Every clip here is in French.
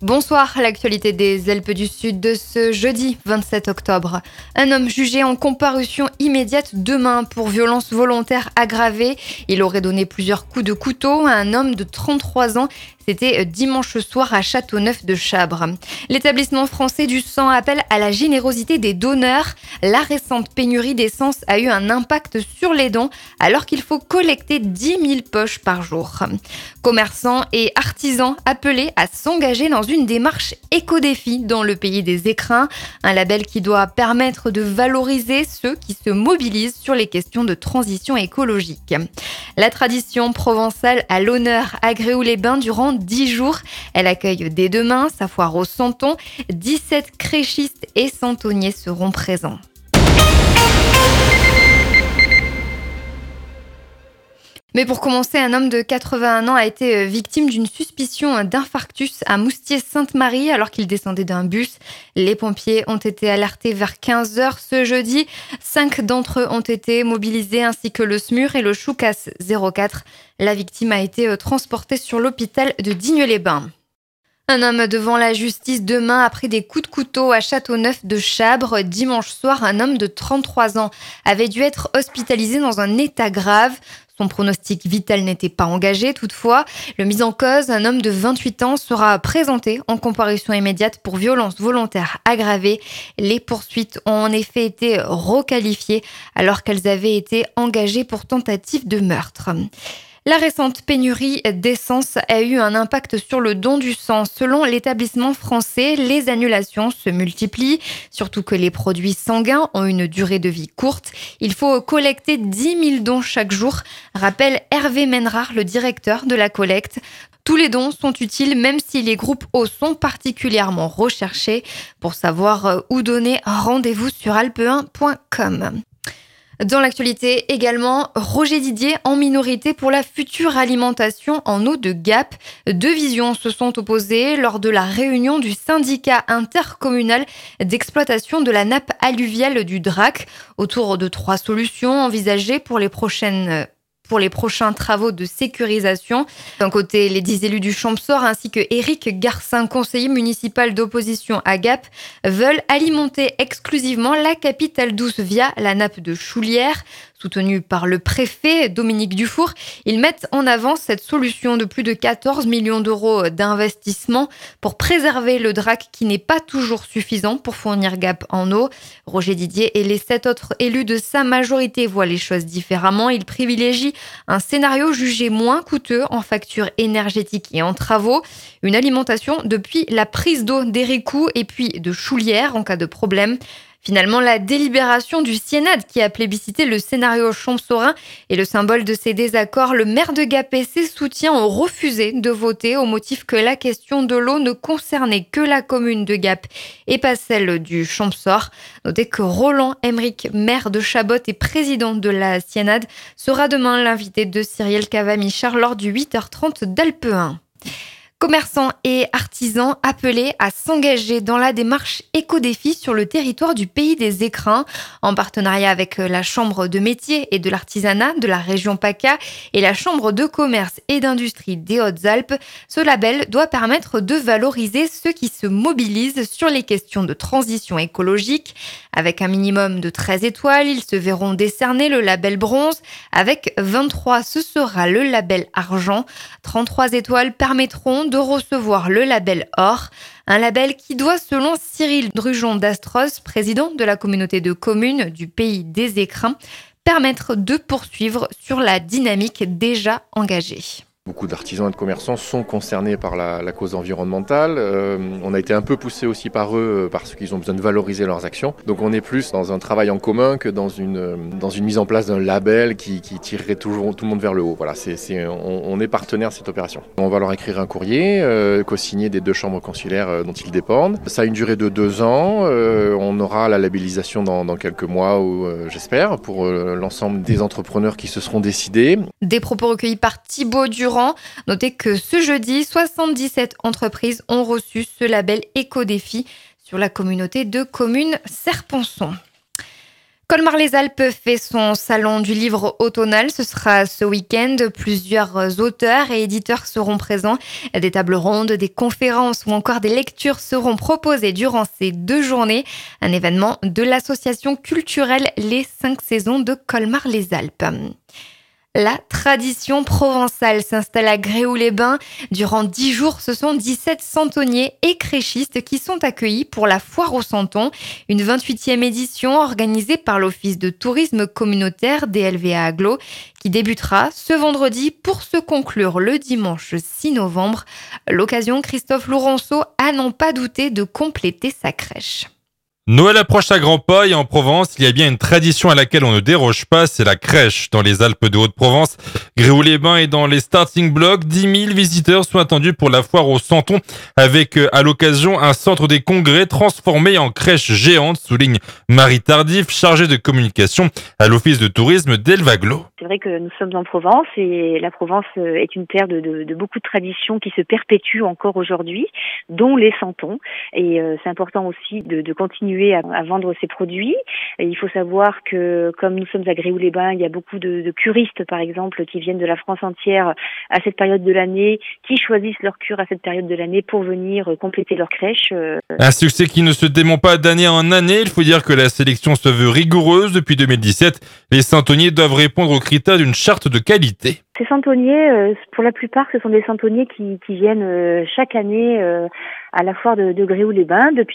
Bonsoir, l'actualité des Alpes du Sud de ce jeudi 27 octobre. Un homme jugé en comparution immédiate demain pour violence volontaire aggravée. Il aurait donné plusieurs coups de couteau à un homme de 33 ans. C'était dimanche soir à Châteauneuf-de-Chabre. L'établissement français du sang appelle à la générosité des donneurs. La récente pénurie d'essence a eu un impact sur les dons alors qu'il faut collecter 10 000 poches par jour. Commerçants et artisans appelés à s'engager dans une démarche éco-défi dans le pays des écrins, un label qui doit permettre de valoriser ceux qui se mobilisent sur les questions de transition écologique. La tradition provençale à l'honneur à Gréoux-les-Bains durant 10 jours. Elle accueille dès demain sa foire au Santon. 17 créchistes et santonniers seront présents. Mais pour commencer, un homme de 81 ans a été victime d'une suspicion d'infarctus à Moustier-Sainte-Marie alors qu'il descendait d'un bus. Les pompiers ont été alertés vers 15h ce jeudi. 5 d'entre eux ont été mobilisés ainsi que le SMUR et le Choucas 04. La victime a été transportée sur l'hôpital de Digne-les-Bains. Un homme devant la justice demain après des coups de couteau à Châteauneuf-de-Chabre. Dimanche soir, un homme de 33 ans avait dû être hospitalisé dans un état grave. Son pronostic vital n'était pas engagé toutefois. Le mis en cause, un homme de 28 ans, sera présenté en comparution immédiate pour violence volontaire aggravée. Les poursuites ont en effet été requalifiées alors qu'elles avaient été engagées pour tentative de meurtre. La récente pénurie d'essence a eu un impact sur le don du sang. Selon l'établissement français, les annulations se multiplient, surtout que les produits sanguins ont une durée de vie courte. Il faut collecter 10 000 dons chaque jour, rappelle Hervé Menrard, le directeur de la collecte. Tous les dons sont utiles, même si les groupes O sont particulièrement recherchés. Pour savoir où donner, rendez-vous sur alpe1.com. Dans l'actualité également, Roger Didier en minorité pour la future alimentation en eau de Gap. Deux visions se sont opposées lors de la réunion du syndicat intercommunal d'exploitation de la nappe alluviale du Drac autour de 3 solutions envisagées pour les prochains travaux de sécurisation. D'un côté, les 10 élus du Champsaur ainsi que Éric Garcin, conseiller municipal d'opposition à Gap, veulent alimenter exclusivement la capitale douce via la nappe de Choulière. Soutenus par le préfet Dominique Dufour, ils mettent en avant cette solution de plus de 14 millions d'euros d'investissement pour préserver le Drac qui n'est pas toujours suffisant pour fournir Gap en eau. Roger Didier et les 7 autres élus de sa majorité voient les choses différemment. Ils privilégient un scénario jugé moins coûteux en factures énergétiques et en travaux. Une alimentation depuis la prise d'eau d'Héricou et puis de Choulière en cas de problème. Finalement, la délibération du Sienad qui a plébiscité le scénario champsaurin est le symbole de ces désaccords. Le maire de Gap et ses soutiens ont refusé de voter au motif que la question de l'eau ne concernait que la commune de Gap et pas celle du Champsaur. Notez que Roland Emmerich, maire de Chabot et président de la Sienad, sera demain l'invité de Cyrielle Cavamichard lors du 8h30 d'Alpe 1. Commerçants et artisans appelés à s'engager dans la démarche éco-défi sur le territoire du pays des écrins, en partenariat avec la Chambre de métiers et de l'artisanat de la région PACA et la Chambre de commerce et d'industrie des Hautes-Alpes. Ce label doit permettre de valoriser ceux qui se mobilisent sur les questions de transition écologique. Avec un minimum de 13 étoiles, ils se verront décerner le label bronze. Avec 23, ce sera le label argent. 33 étoiles permettront de recevoir le label or, un label qui doit, selon Cyril Drujon d'Astros, président de la communauté de communes du pays des écrins, permettre de poursuivre sur la dynamique déjà engagée. Beaucoup d'artisans et de commerçants sont concernés par la cause environnementale. On a été un peu poussé aussi par eux parce qu'ils ont besoin de valoriser leurs actions. Donc on est plus dans un travail en commun que dans une mise en place d'un label qui tirerait toujours tout le monde vers le haut. Voilà, on est partenaire de cette opération. On va leur écrire un courrier co-signé des 2 chambres consulaires dont ils dépendent. Ça a une durée de 2 ans. On aura la labellisation dans quelques mois, j'espère, pour l'ensemble des entrepreneurs qui se seront décidés. Des propos recueillis par Thibaut Durand. Notez que ce jeudi, 77 entreprises ont reçu ce label éco-défi sur la communauté de communes Serponçon. Colmar-les-Alpes fait son salon du livre automnal. Ce sera ce week-end. Plusieurs auteurs et éditeurs seront présents. Des tables rondes, des conférences ou encore des lectures seront proposées durant ces 2 journées. Un événement de l'association culturelle Les 5 Saisons de Colmar-les-Alpes. La tradition provençale s'installe à Gréoux-les-Bains. Durant 10 jours, ce sont 17 centonniers et créchistes qui sont accueillis pour la Foire aux Santons, une 28e édition organisée par l'Office de tourisme communautaire DLVA Agglo, qui débutera ce vendredi pour se conclure le dimanche 6 novembre. L'occasion, Christophe Laurenceau a n'en pas douté de compléter sa crèche. Noël approche à grands pas et en Provence, il y a bien une tradition à laquelle on ne déroge pas, c'est la crèche. Dans les Alpes de Haute-Provence, Gréoux-les-Bains et dans les starting blocks, 10 000 visiteurs sont attendus pour la foire aux Santons avec à l'occasion un centre des congrès transformé en crèche géante, souligne Marie Tardif, chargée de communication à l'Office de tourisme d'Elvaglo. C'est vrai que nous sommes en Provence et la Provence est une terre de beaucoup de traditions qui se perpétuent encore aujourd'hui, dont les Santons. Et c'est important aussi de continuer à vendre ces produits. Et il faut savoir que comme nous sommes à Gréoux-les-Bains, il y a beaucoup de curistes par exemple qui viennent de la France entière à cette période de l'année, qui choisissent leur cure à cette période de l'année pour venir compléter leur crèche. Un succès qui ne se dément pas d'année en année. Il faut dire que la sélection se veut rigoureuse. Depuis 2017, les santonniers doivent répondre aux critères d'une charte de qualité. Ces santonniers, pour la plupart, ce sont des santonniers qui viennent chaque année à la foire de Gréoux-les-Bains depuis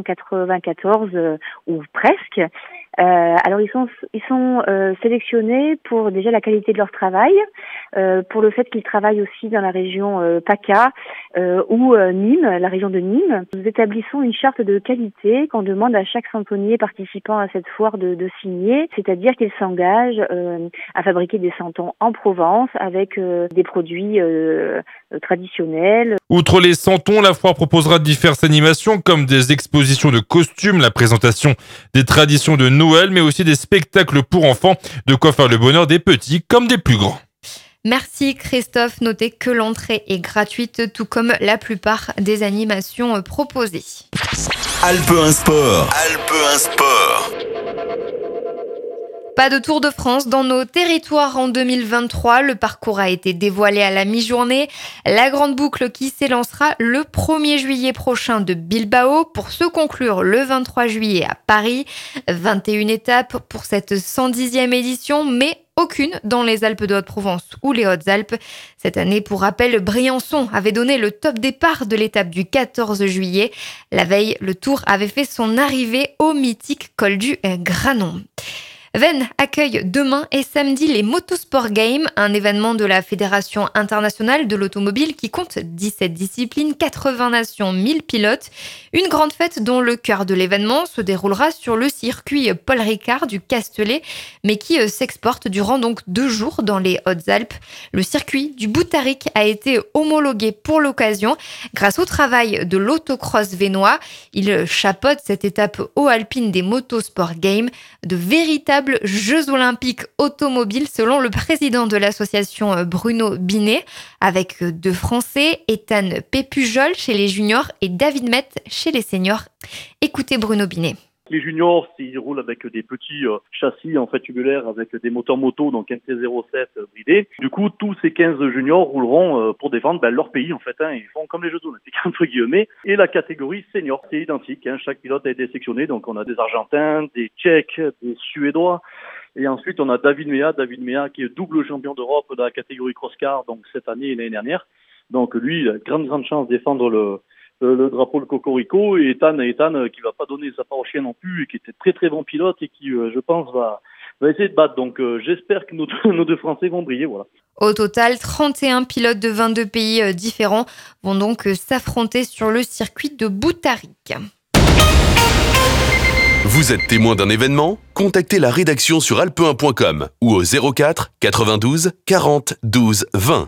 1994 ou presque. Alors ils sont sélectionnés pour déjà la qualité de leur travail, pour le fait qu'ils travaillent aussi dans la région PACA ou Nîmes, la région de Nîmes. Nous établissons une charte de qualité qu'on demande à chaque santonnier participant à cette foire de signer, c'est-à-dire qu'il s'engage à fabriquer des santons en Provence avec des produits traditionnels. Outre les santons, la foire proposera diverses animations comme des expositions de costumes, la présentation des traditions de Noël, mais aussi des spectacles pour enfants, de quoi faire le bonheur des petits comme des plus grands. Merci Christophe. Notez que l'entrée est gratuite, tout comme la plupart des animations proposées. Alpe 1 Sport. Alpe 1 Sport. Pas de Tour de France dans nos territoires en 2023. Le parcours a été dévoilé à la mi-journée. La grande boucle qui s'élancera le 1er juillet prochain de Bilbao pour se conclure le 23 juillet à Paris. 21 étapes pour cette 110e édition, mais aucune dans les Alpes de Haute-Provence ou les Hautes-Alpes. Cette année, pour rappel, Briançon avait donné le top départ de l'étape du 14 juillet. La veille, le Tour avait fait son arrivée au mythique col du Granon. Vennes accueille demain et samedi les Motorsport Games, un événement de la Fédération internationale de l'automobile qui compte 17 disciplines, 80 nations, 1000 pilotes. Une grande fête dont le cœur de l'événement se déroulera sur le circuit Paul Ricard du Castellet, mais qui s'exporte durant donc 2 jours dans les Hautes-Alpes. Le circuit du Boutaric a été homologué pour l'occasion grâce au travail de l'autocross vénois. Il chapeaute cette étape haut alpine des Motorsport Games, de véritables Jeux olympiques automobiles selon le président de l'association Bruno Binet, avec 2 Français, Ethan Pépujol chez les juniors et David Met chez les seniors. Écoutez Bruno Binet. Les juniors, ils roulent avec des petits châssis en fait tubulaires avec des moteurs moto, donc MT-07 bridés. Du coup, tous ces 15 juniors rouleront pour défendre leur pays en fait. Ils font comme les Jeux olympiques entre guillemets. Et la catégorie senior, c'est identique. Chaque pilote a été sélectionné. Donc on a des Argentins, des Tchèques, des Suédois. Et ensuite on a David Mea qui est double champion d'Europe de la catégorie cross-car, donc cette année et l'année dernière. Donc lui, il a grande chance de défendre le drapeau de Cocorico, et Ethan qui va pas donner sa part au chien non plus et qui était très bon pilote et qui je pense va essayer de battre. Donc j'espère que nos 2 Français vont briller, voilà. Au total, 31 pilotes de 22 pays différents vont donc s'affronter sur le circuit de Boutaric. Vous êtes témoin d'un événement ? Contactez la rédaction sur alpe1.com ou au 04 92 40 12 20.